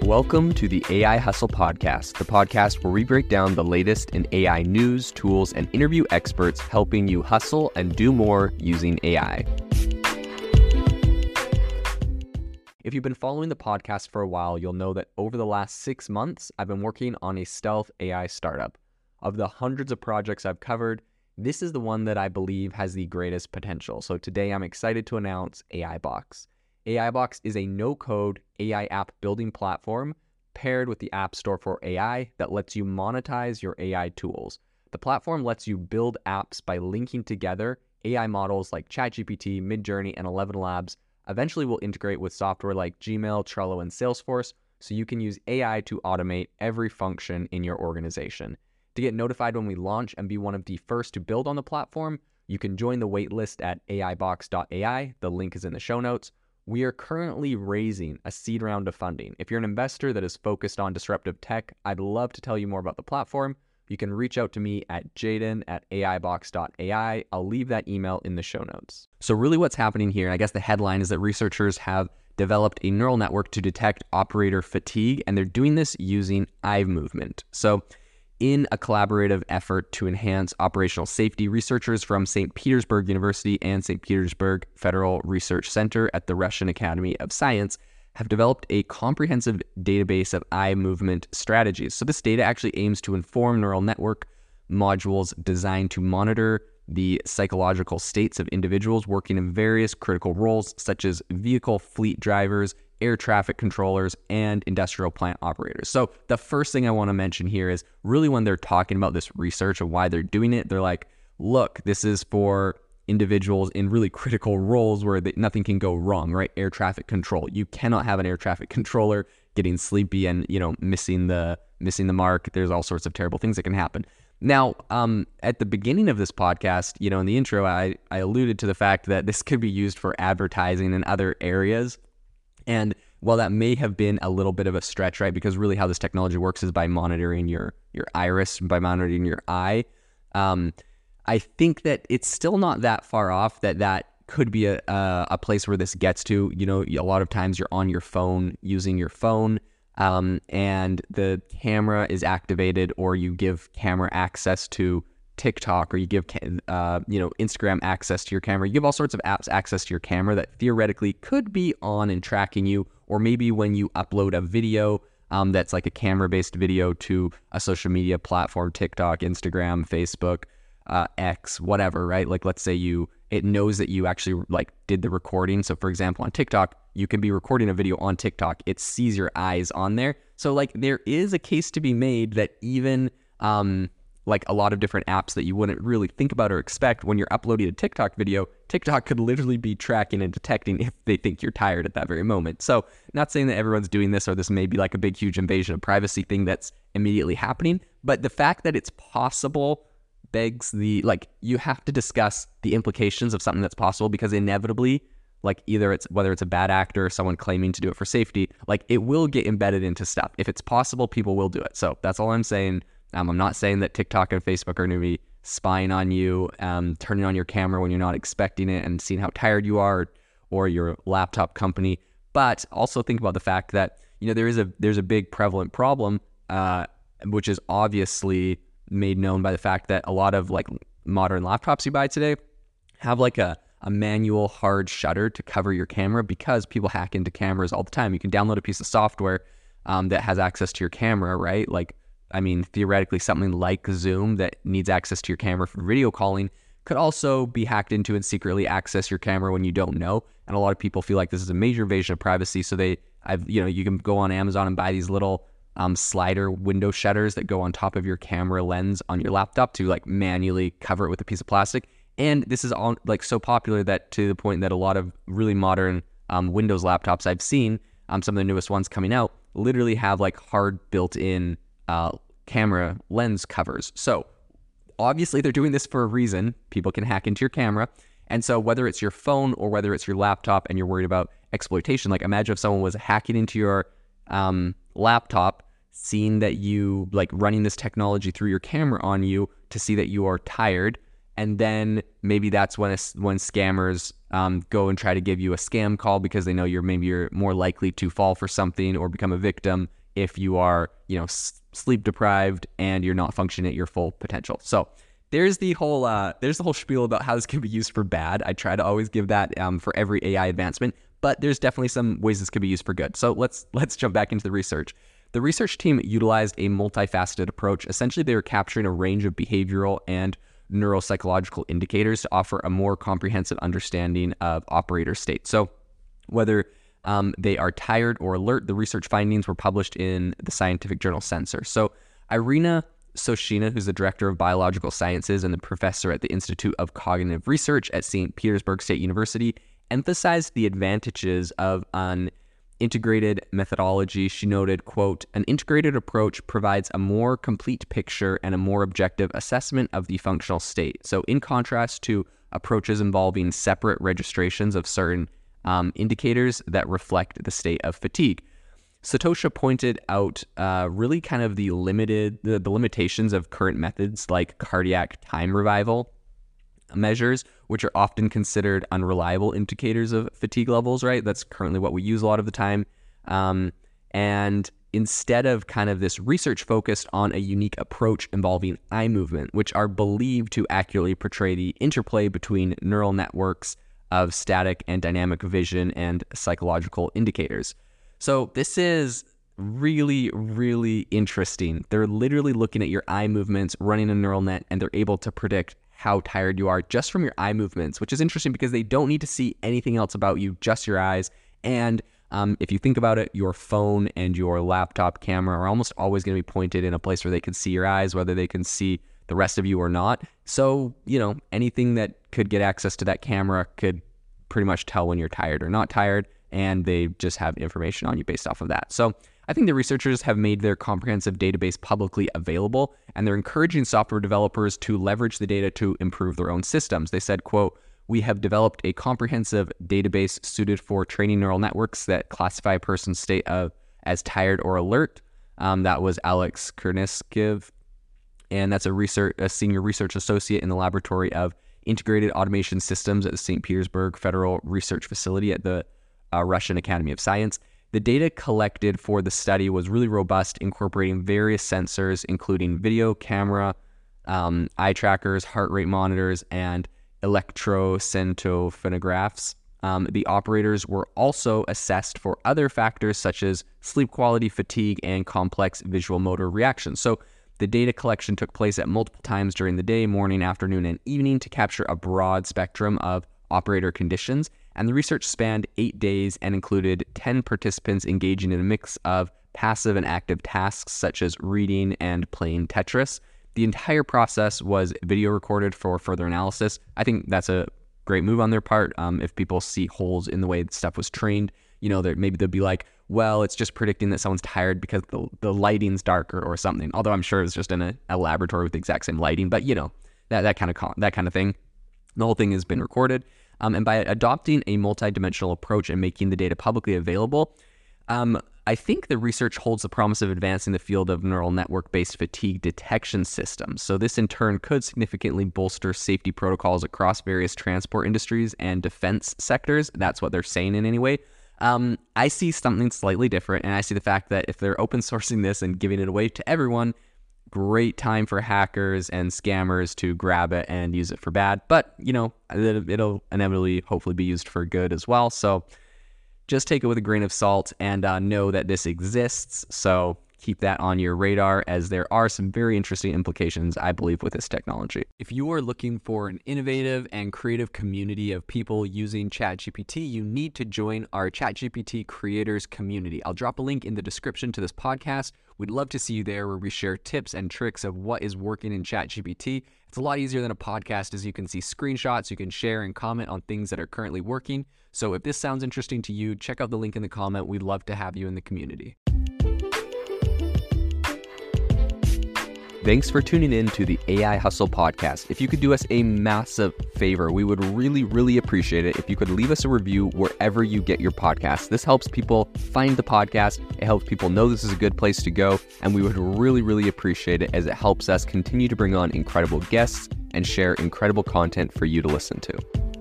Welcome to the AI Hustle Podcast, the podcast where we break down the latest in AI news, tools, and interview experts helping you hustle and do more using AI. If you've been following the podcast for a while, you'll know that over the last 6 months, I've been working on a stealth AI startup. Of the hundreds of projects I've covered, this is the one that I believe has the greatest potential. So today I'm excited to announce AIBox. AIBox is a no-code AI app building platform paired with the App Store for AI that lets you monetize your AI tools. The platform lets you build apps by linking together AI models like ChatGPT, Midjourney, and ElevenLabs. Eventually will integrate with software like Gmail, Trello, and Salesforce, so you can use AI to automate every function in your organization. To get notified when we launch and be one of the first to build on the platform, you can join the waitlist at aibox.ai. The link is in the show notes. We are currently raising a seed round of funding. If you're an investor that is focused on disruptive tech, I'd love to tell you more about the platform. You can reach out to me at jaden@aibox.ai. I'll leave that email in the show notes. So really what's happening here, I guess the headline is that researchers have developed a neural network to detect operator fatigue, and they're doing this using eye movement. So in a collaborative effort to enhance operational safety, researchers from St. Petersburg University and St. Petersburg Federal Research Center at the Russian Academy of Science have developed a comprehensive database of eye movement strategies. So this data actually aims to inform neural network modules designed to monitor the psychological states of individuals working in various critical roles, such as vehicle fleet drivers, air traffic controllers, and industrial plant operators. So the first thing I want to mention here is really when they're talking about this research and why they're doing it, they're like, look, this is for individuals in really critical roles where nothing can go wrong, right? Air traffic control. You cannot have an air traffic controller getting sleepy and, missing the mark. There's all sorts of terrible things that can happen. Now, at the beginning of this podcast, in the intro, I alluded to the fact that this could be used for advertising in other areas. And while that may have been a little bit of a stretch, right? Because really how this technology works is by monitoring your iris, by monitoring your eye. I think that it's still not that far off that could be a place where this gets to. A lot of times you're on your phone, using your phone, and the camera is activated, or you give camera access to TikTok, or you give Instagram access to your camera. You give all sorts of apps access to your camera that theoretically could be on and tracking you, or maybe when you upload a video that's like a camera-based video to a social media platform, TikTok, Instagram, Facebook, X, whatever, right? Like let's say it knows that you actually did the recording. So for example, on TikTok, you can be recording a video on TikTok. It sees your eyes on there. So there is a case to be made that even a lot of different apps that you wouldn't really think about or expect, when you're uploading a TikTok video, TikTok could literally be tracking and detecting if they think you're tired at that very moment. So not saying that everyone's doing this, or this may be like a big, huge invasion of privacy thing that's immediately happening. But the fact that it's possible begs you have to discuss the implications of something that's possible, because inevitably, whether it's a bad actor or someone claiming to do it for safety, it will get embedded into stuff. If it's possible, people will do it. So that's all I'm saying. I'm not saying that TikTok and Facebook are going to be spying on you, turning on your camera when you're not expecting it and seeing how tired you are, or your laptop company. But also think about the fact that, there's a big prevalent problem, which is obviously made known by the fact that a lot of modern laptops you buy today have a manual hard shutter to cover your camera, because people hack into cameras all the time. You can download a piece of software that has access to your camera, right? Theoretically, something like Zoom that needs access to your camera for video calling could also be hacked into and secretly access your camera when you don't know. And a lot of people feel like this is a major invasion of privacy. So you can go on Amazon and buy these little slider window shutters that go on top of your camera lens on your laptop to manually cover it with a piece of plastic. And this is all so popular that to the point that a lot of really modern Windows laptops I've seen, some of the newest ones coming out, literally have hard built-in camera lens covers. So obviously they're doing this for a reason. People can hack into your camera. And so whether it's your phone or whether it's your laptop and you're worried about exploitation, imagine if someone was hacking into your laptop, seeing that you running this technology through your camera on you to see that you are tired, and then maybe that's when scammers go and try to give you a scam call because they know you're more likely to fall for something or become a victim if you are, sleep deprived and you're not functioning at your full potential. So there's the whole spiel about how this can be used for bad. I try to always give that for every AI advancement, but there's definitely some ways this could be used for good. So let's jump back into the research. The research team utilized a multifaceted approach. Essentially, they were capturing a range of behavioral and neuropsychological indicators to offer a more comprehensive understanding of operator state. So whether they are tired or alert, the research findings were published in the scientific journal Sensor. So Irina Soshina, who's the director of biological sciences and the professor at the Institute of Cognitive Research at St. Petersburg State University, emphasized the advantages of an integrated methodology. She noted, quote, "An integrated approach provides a more complete picture and a more objective assessment of the functional state." So in contrast to approaches involving separate registrations of certain indicators that reflect the state of fatigue. Satosha pointed out really kind of the limitations of current methods like cardiac time revival measures, which are often considered unreliable indicators of fatigue levels, right? That's currently what we use a lot of the time. And instead of kind of this research focused on a unique approach involving eye movement, which are believed to accurately portray the interplay between neural networks of static and dynamic vision and psychological indicators. So this is really, really interesting. They're literally looking at your eye movements, running a neural net, and they're able to predict how tired you are just from your eye movements, which is interesting because they don't need to see anything else about you, just your eyes. And if you think about it, your phone and your laptop camera are almost always going to be pointed in a place where they can see your eyes, whether they can see the rest of you or not. So, anything that could get access to that camera could pretty much tell when you're tired or not tired, and they just have information on you based off of that. So I think the researchers have made their comprehensive database publicly available, and they're encouraging software developers to leverage the data to improve their own systems. They said, quote, "We have developed a comprehensive database suited for training neural networks that classify a person's state as tired or alert." That was Alex Kurniskiv, and that's a senior research associate in the Laboratory of Integrated Automation Systems at the St. Petersburg Federal Research Facility at the Russian Academy of Science. The data collected for the study was really robust, incorporating various sensors, including video, camera, eye trackers, heart rate monitors, and electroencephalographs. The operators were also assessed for other factors such as sleep quality, fatigue, and complex visual motor reactions. So the data collection took place at multiple times during the day, morning, afternoon, and evening to capture a broad spectrum of operator conditions. And the research spanned 8 days and included 10 participants engaging in a mix of passive and active tasks such as reading and playing Tetris. The entire process was video recorded for further analysis. I think that's a great move on their part. If people see holes in the way the stuff was trained, maybe they'll be like, well, it's just predicting that someone's tired because the lighting's darker or something. Although I'm sure it's just in a laboratory with the exact same lighting, but that kind of thing. The whole thing has been recorded. And by adopting a multidimensional approach and making the data publicly available, I think the research holds the promise of advancing the field of neural network-based fatigue detection systems. So this in turn could significantly bolster safety protocols across various transport industries and defense sectors. That's what they're saying in any way. I see something slightly different, and I see the fact that if they're open sourcing this and giving it away to everyone, great time for hackers and scammers to grab it and use it for bad. But, it'll inevitably hopefully be used for good as well. So just take it with a grain of salt and know that this exists. So keep that on your radar, as there are some very interesting implications, I believe, with this technology. If you are looking for an innovative and creative community of people using ChatGPT, you need to join our ChatGPT creators community. I'll drop a link in the description to this podcast. We'd love to see you there, where we share tips and tricks of what is working in ChatGPT. It's a lot easier than a podcast, as you can see screenshots, you can share and comment on things that are currently working. So if this sounds interesting to you, check out the link in the comment. We'd love to have you in the community. Thanks for tuning in to the AI Hustle podcast. If you could do us a massive favor, we would really, really appreciate it if you could leave us a review wherever you get your podcasts. This helps people find the podcast. It helps people know this is a good place to go. And we would really, really appreciate it, as it helps us continue to bring on incredible guests and share incredible content for you to listen to.